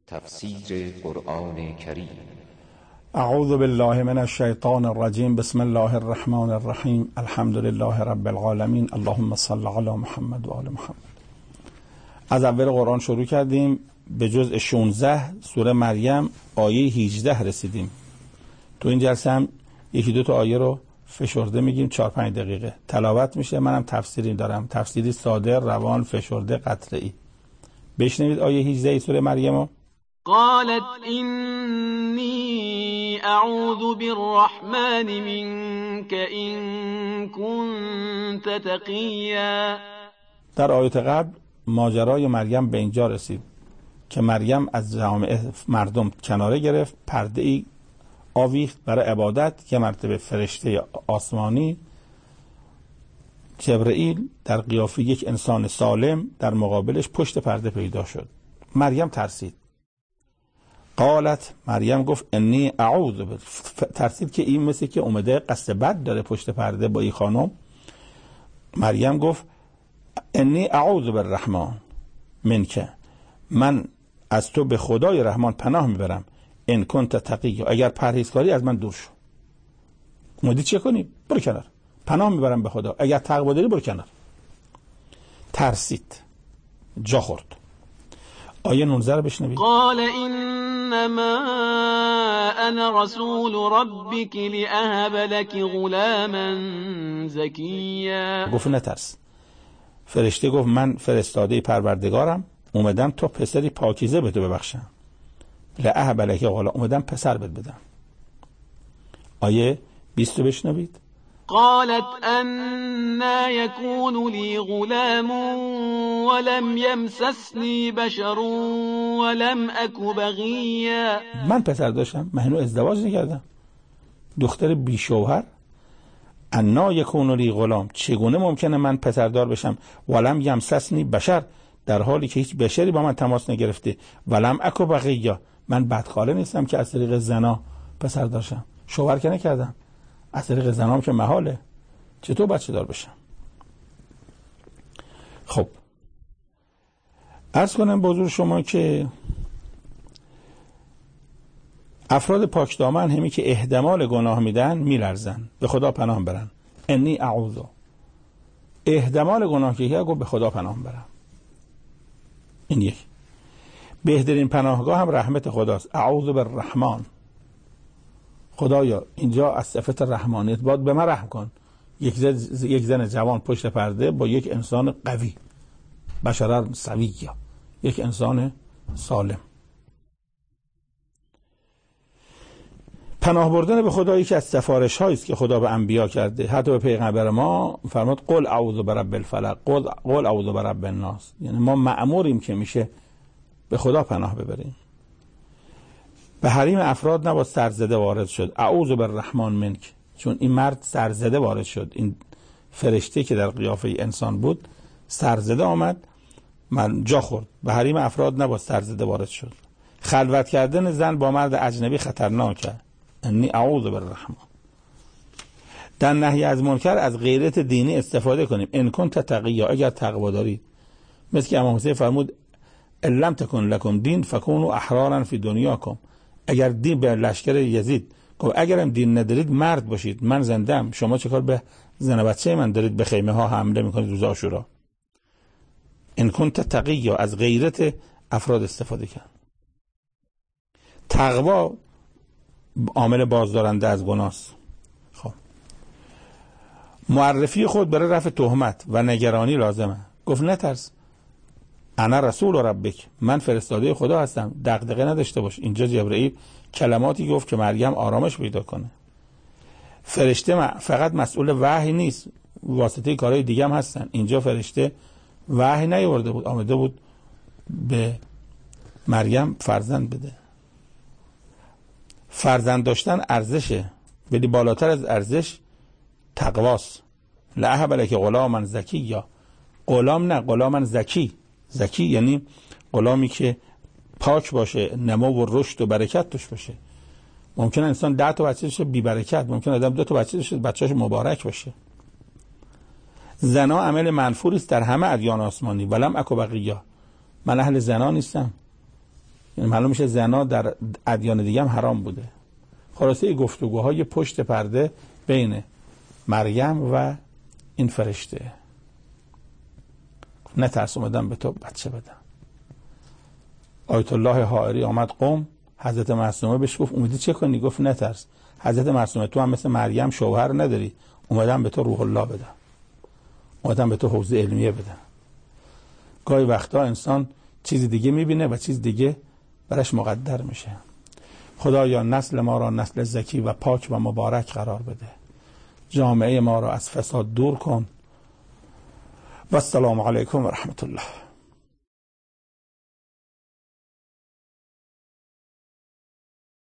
تفسیر قرآن کریم. اعوذ بالله من الشیطان الرجیم. بسم الله الرحمن الرحیم. الحمد لله رب العالمین. اللهم صل علی محمد و آل محمد. از اول قرآن شروع کردیم، به جزء 16 سوره مریم آیه 18 رسیدیم. تو این جلسه هم یکی دو تا آیه رو فشرده میگیم، 4-5 دقیقه تلاوت میشه. منم تفسیری دارم، تفسیری ساده، روان، فشرده، قطعی. بشنوید آیه 18 سوره مریم. قالت إني أعوذ بالرحمن منك إن كنت تقيا. در آیات قبل ماجرای مریم به اینجا رسید که مریم از جامعه مردم کناره گرفت، پرده ای آویخت برای عبادت. که مرتبه فرشته آسمانی جبرئیل در قیافه یک انسان سالم در مقابلش پشت پرده پیدا شد. مریم ترسید. قالت، مریم گفت انی اعوذ ترسید که این مثل که اومده قصد بد داره پشت پرده با این خانم. مریم گفت انی اعوذ بالرحمن منک، من از تو به خدای رحمان پناه میبرم. ان کنت تقی، اگر پرهیزکاری از من دور شو. اومدی چه کنی؟ برو کنار. پناه میبرم به خدا، اگر تقوا داری برو کنار. ترسید، جا خورد. آیه 19 رو بشنوید. قال انما انا رسول ربك لاهب لك غلاما زكيا. گفت نترس. فرشته گفت من فرستاده پروردگارم، اومدم تا پسری پاکیزه به تو ببخشم. لاهب لك غلام، اومدم پسر بهت بدم. آیه 20 رو بشنوید. قالت أنا يكون لي غلام ولم يمسسني بشر ولم أك بغيا. من پسر داشتم، من هنوز ازدواج نکردم، دختر بی شوهر. انا یکون لی غلام، چگونه ممکنه من پسردار بشم؟ ولم یمسسنی بشر، در حالی که هیچ بشری با من تماس نگرفته. ولم اک بغیا، من بدخاله نیستم که از طریق زنا پسر داشتم. شوهر که نکردم، از طریق زنام که محاله. چطور بچه دار بشم؟ خب عرض کنم به حضور شما که افراد پاکدامن همی که احتمال گناه میدن میلرزن، به خدا پناه برن. انی اعوذ، احتمال گناه که گفت به خدا پناه برم. این یک. بهترین پناهگاه هم رحمت خداست. اعوذ بالرحمن، خدایا اینجا از صفت رحمانیت باید به من رحم کن. یک زن جوان پشت پرده با یک انسان قوی، بشر سوی، یک انسان سالم. پناه بردن به خدایی که از سفارش هایی است که خدا به انبیا کرده. حتی به پیغمبر ما فرمود قل اعوذ برب الفلق، قل اعوذ برب الناس. یعنی ما مأموریم که میشه به خدا پناه ببریم. به حریم افراد نباید سرزده وارد شد. اعوذ بالرحمن منک، چون این مرد سرزده وارد شد. این فرشته که در قیافه انسان بود سرزده آمد، من جا خورد. به حریم افراد نباید سرزده وارد شد. خلوت کردن زن با مرد اجنبی خطرناکه. انی اعوذ بالرحمن. در نهی از منکر از غیرت دینی استفاده کنیم. ان کنت تقیا، اگر تقوا دارید. مثل که امام حسین فرمود ان لم تکن لکم دین فکونوا احرارا فی دنیاکم. اگر دین به لشکر یزید گفت اگرم دین ندارید مرد باشید، من زندم، شما چه کار به زن بچه من دارید به خیمه ها حمله میکنید روز عاشورا؟ ان کنت تقی، از غیرت افراد استفاده کرد. تقوا عامل بازدارنده از گناست. خب معرفی خود برای رفع تهمت و نگرانی لازمه. گفت نترس، انا رسول ربک، من فرستاده خدا هستم، دغدغه نداشته باش. اینجا جبرئیل کلماتی گفت که مریم آرامش پیدا کنه. فرشته فقط مسئول وحی نیست، واسطه کارهای دیگه هم هستن. اینجا فرشته وحی نیاورده بود، آمده بود به مریم فرزند بده. فرزند داشتن ارزشه، ولی بالاتر از ارزش تقواست. لاهب لک غلاما زکیا، غلام نه، غلاما زکی. زکی یعنی غلامی که پاک باشه، نمو و رشد و برکت توش باشه. ممکن انسان 10 تا بچه داشته بی برکت، ممکن آدم 2 تا بچه داشته بچه‌اش مبارک باشه. زنا عمل منفوری است در همه ادیان آسمانی. ولم اکو بقیه، من اهل زنا نیستم. یعنی معلوم میشه زنا در ادیان دیگه هم حرام بوده. خلاصه گفتگوهای پشت پرده بین مریم و این فرشته. نترس اومدم به تو بچه بدم. آیت الله حائری آمد قم، حضرت معصومه بهش گفت اومدی چه کنی؟ گفت نترس، حضرت معصومه تو هم مثل مریم شوهر نداری، اومدم به تو روح الله بدم، اومدم به تو حوزه علمیه بدم. گاهی وقتا انسان چیز دیگه میبینه و چیز دیگه برش مقدر میشه. خدایا نسل ما را نسل زکی و پاک و مبارک قرار بده، جامعه ما را از فساد دور کن. و السلام علیکم و رحمت الله.